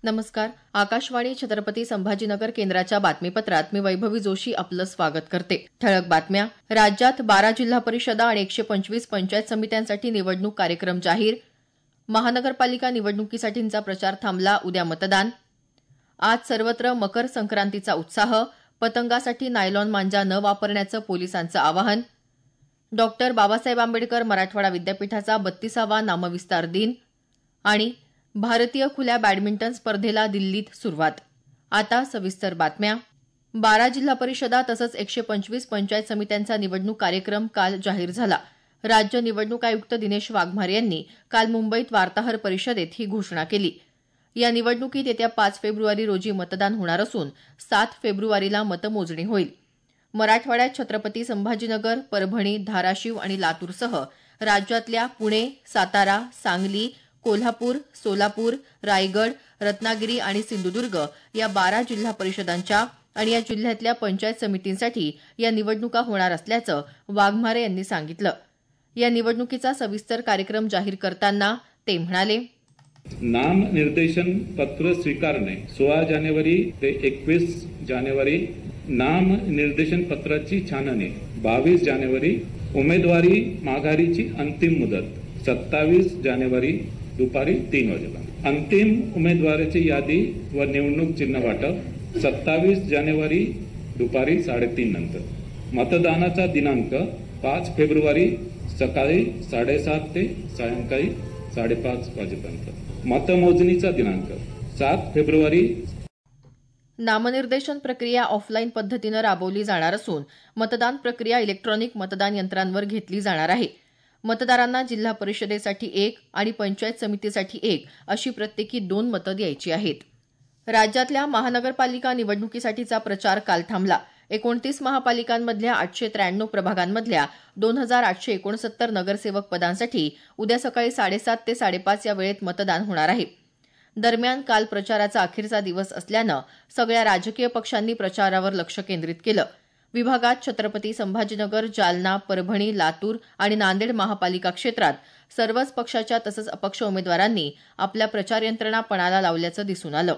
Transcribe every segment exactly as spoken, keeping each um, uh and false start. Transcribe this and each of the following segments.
नमस्कार. आकाशवाणी छत्रपती संभाजीनगर केंद्राच्या बातमीपत्रात मी वैभवी जोशी आपलं स्वागत करते. ठळक बातम्या. राज्यात बारा जिल्हा परिषदा आणि एकशे पंचवीस पंचायत समित्यांसाठी निवडणूक कार्यक्रम जाहीर. महानगरपालिका निवडणुकीसाठींचा प्रचार थांबला. उद्या मतदान. आज सर्वत्र मकर संक्रांतीचा उत्साह. पतंगासाठी नायलॉन मांजा न वापरण्याचं पोलिसांचं आवाहन. डॉक्टर बाबासाहेब आंबेडकर मराठवाडा विद्यापीठाचा बत्तीसावा नामविस्तार दिन. आणि भारतीय खुल्या बॅडमिंटन स्पर्धेला दिल्लीत सुरुवात. आता सविस्तर बातम्या. बारा जिल्हा परिषदा तसंच एकशे पंचवीस पंचायत समित्यांचा निवडणूक कार्यक्रम काल जाहीर झाला. राज्य निवडणूक आयुक्त दिनेश वाघमारे यांनी काल मुंबईत वार्ताहर परिषदेत ही घोषणा केली. या निवडणुकीत येत्या पाच फेब्रुवारी रोजी मतदान होणार असून सात फेब्रुवारीला मतमोजणी होईल. मराठवाड्यात छत्रपती संभाजीनगर, परभणी, धाराशिव आणि लातूरसह राज्यातल्या पुणे, सातारा, सांगली, कोल्हापूर, सोलापूर, रायगड, रत्नागिरी आणि सिंधुदुर्ग या बारा जिल्हा परिषदांच्या आणि या जिल्ह्यातल्या पंचायत समितींसाठी या निवडणुका होणार असल्याचं वाघमारे यांनी सांगितलं. या निवडणुकीचा सविस्तर कार्यक्रम जाहीर करताना ते म्हणाले. नाम निर्देशन पत्र स्वीकारणे सोळा जानेवारी ते एकवीस जानेवारी. नाम निर्देशन पत्राची छाननी बावीस जानेवारी. उमेदवारी माघारीची अंतिम मुदत सत्तावीस जानेवारी दुपारी तीन वाजेपर्यंत. अंतिम उमेदवाराची यादी व निवडणूक चिन्ह वाटप सत्तावीस जानेवारी दुपारी साडेतीन नंतर. मतदानाचा दिनांक पाच फेब्रुवारी सकाळी साडेसात ते सायंकाळी साडेपाच वाजेपर्यंत. मतमोजणीचा दिनांक सात फेब्रुवारी. नामनिर्देशन प्रक्रिया ऑफलाईन पद्धतीनं राबवली जाणार असून मतदान प्रक्रिया इलेक्ट्रॉनिक मतदान यंत्रांवर घेतली जाणार आहे. मतदारांना जिल्हा परिषदेसाठी एक आणि पंचायत समितीसाठी एक अशी प्रत्येकी दोन मतं द्यायची आहेत. राज्यातल्या महानगरपालिका निवडणुकीसाठीचा प्रचार काल थांबला. एकोणतीस महापालिकांमधल्या आठशे त्र्याण्णव प्रभागांमधल्या दोन हजार आठशे एकोणसत्तर नगरसेवक पदांसाठी उद्या सकाळी साडेसात ते साडेपाच या वेळेत मतदान होणार आहे. दरम्यान काल प्रचाराचा अखेरचा दिवस असल्यानं सगळ्या राजकीय पक्षांनी प्रचारावर लक्ष केंद्रित केलं. विभागात छत्रपती संभाजीनगर, जालना, परभणी, लातूर आणि नांदेड महापालिका क्षेत्रात सर्वच पक्षाच्या तसंच अपक्ष उमेदवारांनी आपल्या प्रचार यंत्रणा पणाला लावल्याचं दिसून आलं.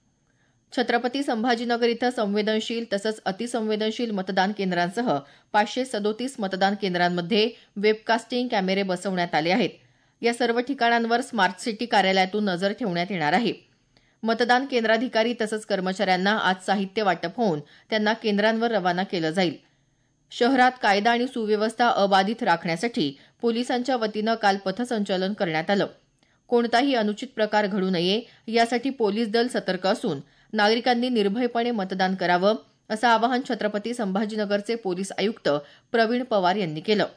छत्रपती संभाजीनगर इथं संवेदनशील तसंच अतिसंवेदनशील मतदान केंद्रांसह पाचशे सदोतीस मतदान केंद्रांमध्ये वेबकास्टिंग कॅमेरे बसवण्यात आले आहेत. या सर्व ठिकाणांवर स्मार्ट सिटी कार्यालयातून नजर ठेवण्यात येणार आहे. मतदान केंद्राधिकारी तसंच कर्मचाऱ्यांना आज साहित्य वाटप होऊन त्यांना केंद्रांवर रवाना केलं जाईल. शहरात कायदा आणि सुव्यवस्था अबाधित राखण्यासाठी पोलिसांच्या वतीनं काल पथसंचलन करण्यात आलं. कोणताही अनुचित प्रकार घडू नये यासाठी पोलीस दल सतर्क असून नागरिकांनी निर्भयपणे मतदान करावं असं आवाहन छत्रपती संभाजीनगरचे पोलीस आयुक्त प्रवीण पवार यांनी केलं.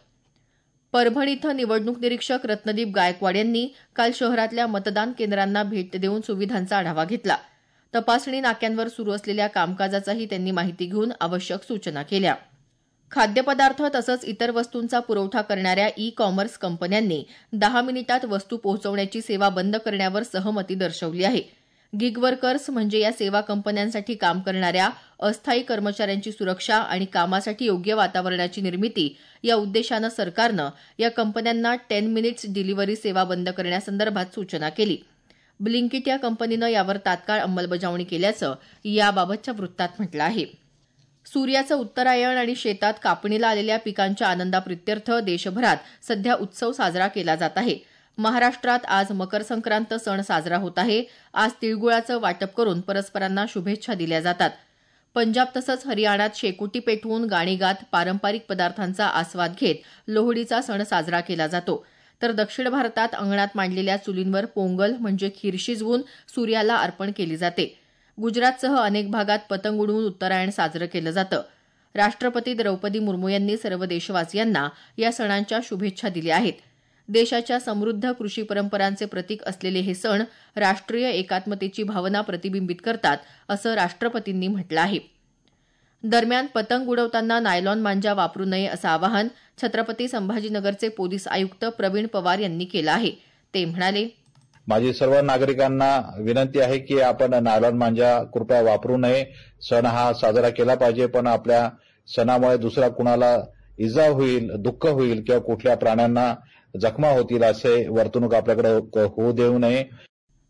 परभणी इथं निवडणूक निरीक्षक रत्नदीप गायकवाड यांनी काल शहरातल्या मतदान केंद्रांना भेट देऊन सुविधांचा आढावा घेतला. तपासणी नाक्यांवर सुरू असलेल्या कामकाजाचाही त्यांनी माहिती घेऊन आवश्यक सूचना केल्या. खाद्यपदार्थ तसंच इतर वस्तूंचा पुरवठा करणाऱ्या ई कॉमर्स कंपन्यांनी दहा मिनिटात वस्तू पोहोचवण्याची सेवा बंद करण्यावर सहमती दर्शवली आहे. गिग वर्कर्स म्हणजे या सेवा कंपन्यांसाठी काम करणाऱ्या अस्थायी कर्मचाऱ्यांची सुरक्षा आणि कामासाठी योग्य वातावरणाची निर्मिती या उद्देशानं सरकारनं या कंपन्यांना टेन मिनिट्स डिलिव्हरी सेवा बंद करण्यासंदर्भात सूचना केली. ब्लिंकिट या कंपनीनं यावर तात्काळ अंमलबजावणी केल्याचं याबाबतच्या वृत्तात म्हटलं आहे. सूर्याचं उत्तरायण आणि शेतात कापणीला आलेल्या पिकांच्या आनंदाप्रित्यर्थ देशभरात सध्या उत्सव साजरा केला जात आहे. महाराष्ट्रात आज मकर संक्रांत सण साजरा होत आहे. आज तिळगुळाचं वाटप करून परस्परांना शुभेच्छा दिल्या जातात. पंजाब तसंच हरियाणात शेकोटी पेटवून गाणी गात पारंपरिक पदार्थांचा आस्वाद घेत लोहडीचा सण साजरा केला जातो. तर दक्षिण भारतात अंगणात मांडलेल्या चुलींवर पोंगल म्हणजे खीर शिजवून सूर्याला अर्पण केली जाते. गुजरातसह अनेक भागात पतंग उडवून उत्तरायण साजरं केलं जातं. राष्ट्रपती द्रौपदी मुर्मू यांनी सर्व देशवासियांना या सणांच्या शुभेच्छा दिल्या आहेत. देशाच्या समृद्ध कृषी परंपरांचे प्रतीक असलेले हे सण राष्ट्रीय एकात्मतेची भावना प्रतिबिंबित करतात असं राष्ट्रपतींनी म्हटलं आहे. दरम्यान पतंग उडवताना नायलॉन मांजा वापरू नये असं आवाहन छत्रपती संभाजीनगरचे पोलीस आयुक्त प्रवीण पवार यांनी केलं आहे. ते म्हणाले. माझी सर्व नागरिकांना विनंती आहे की आपण नायलॉन मांजा कृपया वापरू नये. सण हा साजरा केला पाहिजे, पण आपल्या सणामुळे दुसरा कुणाला इजा होईल, दुःख होईल किंवा कुठल्या प्राण्यांना जखमा होतील असे वर्तणूक आपल्याकडे होऊ देऊ नये.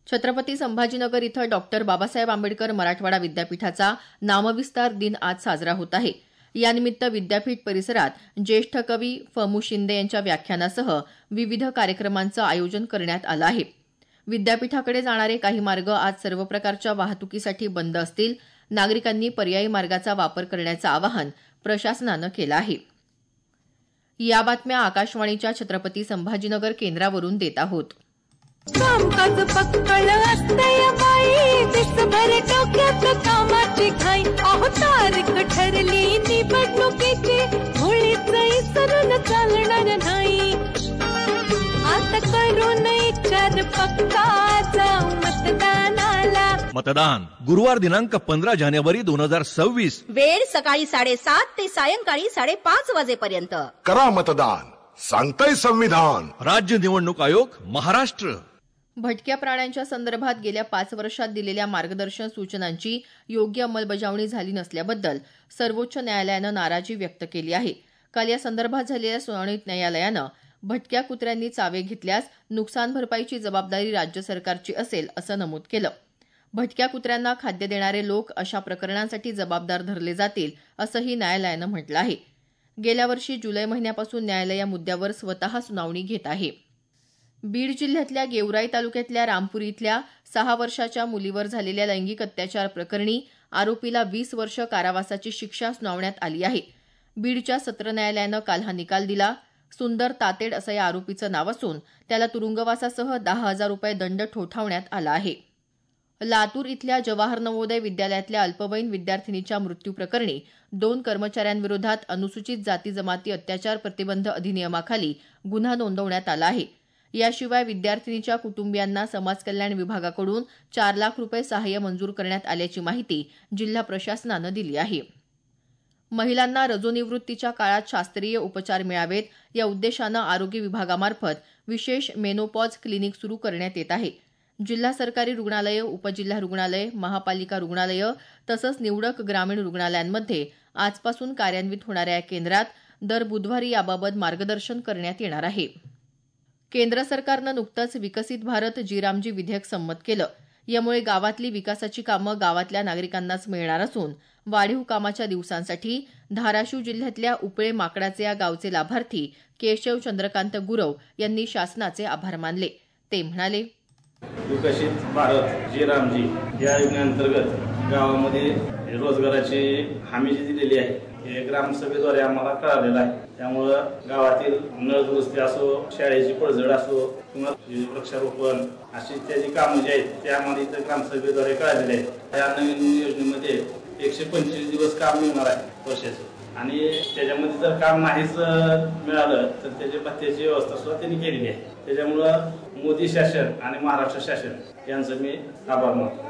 छत्रपती संभाजीनगर इथं डॉक्टर बाबासाहेब आंबेडकर मराठवाडा विद्यापीठाचा नामविस्तार दिन आज साजरा होत आहे. यानिमित्त विद्यापीठ परिसरात ज्येष्ठ कवी फमू शिंदे यांच्या व्याख्यानासह विविध कार्यक्रमांचं आयोजन करण्यात आलं आहे. विद्यापीठाकडे जाणारे काही मार्ग आज सर्व प्रकारच्या वाहतुकीसाठी बंद असतील. नागरिकांनी पर्यायी मार्गाचा वापर करण्याचं आवाहन प्रशासनानं केलं आहे. या बातम्या आकाशवाणीच्या छत्रपती संभाजीनगर केंद्रावरून देत आहोत. कामकाज पक्कळ असतंय बाई, दिसभर डोक्यात कामाची घाई. अहो तारीख ठरली निवडणुकीची, मुळीच इसरून चालणार नाही. आता करून विचार पक्का, जाऊ मतदानाला. मतदान गुरुवार दिनांक पंधरा जानेवारी दोन हजार सव्वीस. वेळ सकाळी साडेसात ते सायंकाळी साडेपाच वाजेपर्यंत. करा मतदान, सांगताय संविधान. राज्य निवडणूक आयोग महाराष्ट्र. भटक्या प्राण्यांच्या संदर्भात गेल्या पाच वर्षात दिलेल्या मार्गदर्शन सूचनांची योग्य अंमलबजावणी झाली नसल्याबद्दल सर्वोच्च न्यायालयानं नाराजी व्यक्त केली आहे. काल या संदर्भात झालेल्या सुनावणीत न्यायालयानं भटक्या कुत्र्यांनी चावे घेतल्यास नुकसान भरपाईची जबाबदारी राज्य सरकारची असेल असं नमूद केलं. भटक्या कुत्र्यांना खाद्य देणारे लोक अशा प्रकरणांसाठी जबाबदार धरले जातील असंही न्यायालयानं म्हटलं आहे. गेल्या वर्षी जुलै महिन्यापासून न्यायालय या मुद्द्यावर स्वतः सुनावणी घेत आहे. बीड जिल्ह्यातल्या गेवराई तालुक्यातल्या रामपूर इथल्या सहा वर्षाच्या मुलीवर झालेल्या लैंगिक अत्याचार प्रकरणी आरोपीला वीस वर्ष कारावासाची शिक्षा सुनावण्यात आली आहे. बीडच्या सत्र न्यायालयानं काल हा निकाल दिला. सुंदर तातेड असं या आरोपीचं नाव असून त्याला तुरुंगवासासह दहा हजार रुपये दंड ठोठावण्यात आला आहे. लातूर इथल्या जवाहर नवोदय विद्यालयातल्या अल्पवयीन विद्यार्थिनीच्या मृत्यूप्रकरणी दोन कर्मचाऱ्यांविरोधात अनुसूचित जाती जमाती अत्याचार प्रतिबंध अधिनियमाखाली गुन्हा नोंदवण्यात आला आहे. याशिवाय विद्यार्थिनीच्या कुटुंबियांना समाज कल्याण विभागाकडून चार लाख रुपये सहाय्य मंजूर करण्यात आल्याची माहिती जिल्हा प्रशासनानं दिली आहे. महिलांना रजोनिवृत्तीच्या काळात शास्त्रीय उपचार मिळावेत या उद्देशानं आरोग्य विभागामार्फत विशेष मेनोपॉज क्लिनिक सुरू करण्यात येत आहे. जिल्हा सरकारी रुग्णालयं, उपजिल्हा रुग्णालय, महापालिका रुग्णालयं तसंच निवडक ग्रामीण रुग्णालयांमध्ये आजपासून कार्यान्वित होणाऱ्या या केंद्रात दर बुधवारी याबाबत मार्गदर्शन करण्यात येणार आहे. केंद्र सरकारनं नुकतंच विकसित भारत जी-रामजी विधेयक संमत केलं. यामुळे गावातली विकासाची कामं गावातल्या नागरिकांनाच मिळणार असून वाढीव कामाच्या दिवसांसाठी धाराशिव जिल्ह्यातल्या उपळे माकडाचे या गावचे लाभार्थी केशव चंद्रकांत गुरव यांनी शासनाचे आभार मानले. ते म्हणाले, विकसित भारत जी-रामजी या योजनेअंतर्गत गावामध्ये रोजगाराची हमी जी दिलेली आहे हे ग्रामसभेद्वारे आम्हाला कळालेलं आहे. त्यामुळं गावातील नळ दुरुस्ती असो, शाळेची पडझड असो किंवा वृक्षारोपण अशी इत्यादी कामं जी आहेत ते आम्हाला इथं ग्रामसभेद्वारे कळालेले आहेत. या नवीन योजनेमध्ये एकशे पंचवीस दिवस काम मिळणार आहे वर्षाचं आणि त्याच्यामध्ये जर काम नाहीच मिळालं तर त्याच्या भत्त्याची व्यवस्था सुद्धा त्यांनी केलेली आहे. त्याच्यामुळं मोदी शासन आणि महाराष्ट्र शासन यांचं मी आभार मानतो.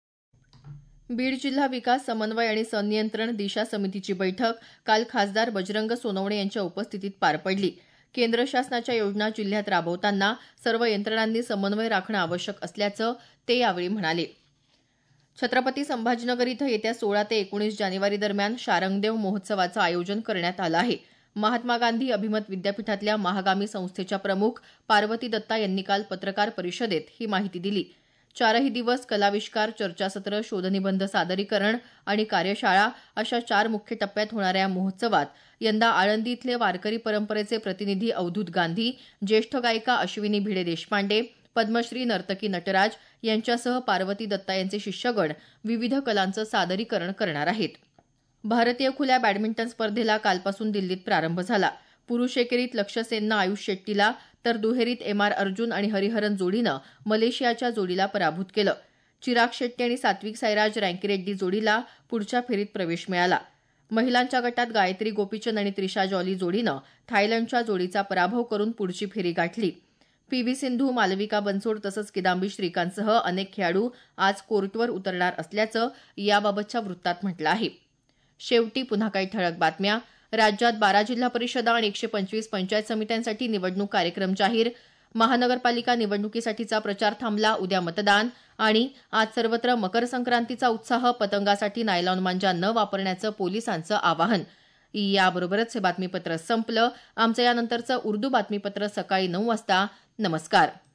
बीड जिल्हा विकास समन्वय आणि संनियंत्रण दिशा समितीची बैठक काल खासदार बजरंग सोनवणे यांच्या उपस्थितीत पार पडली. केंद्र शासनाच्या योजना जिल्ह्यात राबवताना सर्व यंत्रणांनी समन्वय राखणं आवश्यक असल्याचं ते यावेळी म्हणाले. छत्रपती संभाजीनगर इथं येत्या सोळा ते एकोणीस जानेवारी दरम्यान शारंगदेव महोत्सवाचं आयोजन करण्यात आलं आहे. महात्मा गांधी अभिमत विद्यापीठातल्या महागामी संस्थेच्या प्रमुख पार्वती दत्ता यांनी काल पत्रकार परिषदेत ही माहिती दिली. चारही दिवस कलाविष्कार, चर्चासत्र, शोधनिबंध सादरीकरण आणि कार्यशाळा अशा चार मुख्य टप्प्यात होणाऱ्या या महोत्सवात यंदा आळंदी इथले वारकरी परंपरेचे प्रतिनिधी अवधूत गांधी, ज्येष्ठ गायिका अश्विनी भिडे देशपांडे, पद्मश्री नर्तकी नटराज यांच्यासह पार्वती दत्ता यांचे शिष्यगण विविध कलांचं सादरीकरण करणार आहेत. भारतीय खुल्या बॅडमिंटन स्पर्धेला कालपासून दिल्लीत प्रारंभ झाला. पुरुष एकेरीत लक्ष्य सेननं आयुष शेट्टीला तर दुहेरीत एम आर अर्जुन आणि हरिहरन जोडीनं मलेशियाच्या जोडीला पराभूत केलं. चिराग शेट्टी आणि सात्विक साईराज रँकीरेड्डी जोडीला पुढच्या फेरीत प्रवेश मिळाला. महिलांच्या गटात गायत्री गोपीचंद आणि त्रिशा जॉली जोडीनं थायलंडच्या जोडीचा पराभव करून पुढची फेरी गाठली. पी व्ही सिंधू, मालविका बनसोड तसंच किदांबी श्रीकांतसह अनेक खेळाडू आज कोर्टवर उतरणार असल्याचं याबाबतच्या वृत्तात म्हटलं आहे. शेवटी पुन्हा काही ठळक बातम्या. राज्यात बारा जिल्हा परिषदा आणि एकशे पंचवीस पंचायत समित्यांसाठी निवडणूक कार्यक्रम जाहीर. महानगरपालिका निवडणुकीसाठीचा प्रचार थांबला. उद्या मतदान. आणि आज सर्वत्र मकर संक्रांतीचा उत्साह. पतंगासाठी नायलॉन मांजा न वापरण्याचं पोलिसांचं आवाहन. याबरोबरच हे बातमीपत्र संपलं. आमचं यानंतरचं उर्दू बातमीपत्र सकाळी नऊ वाजता. नमस्कार.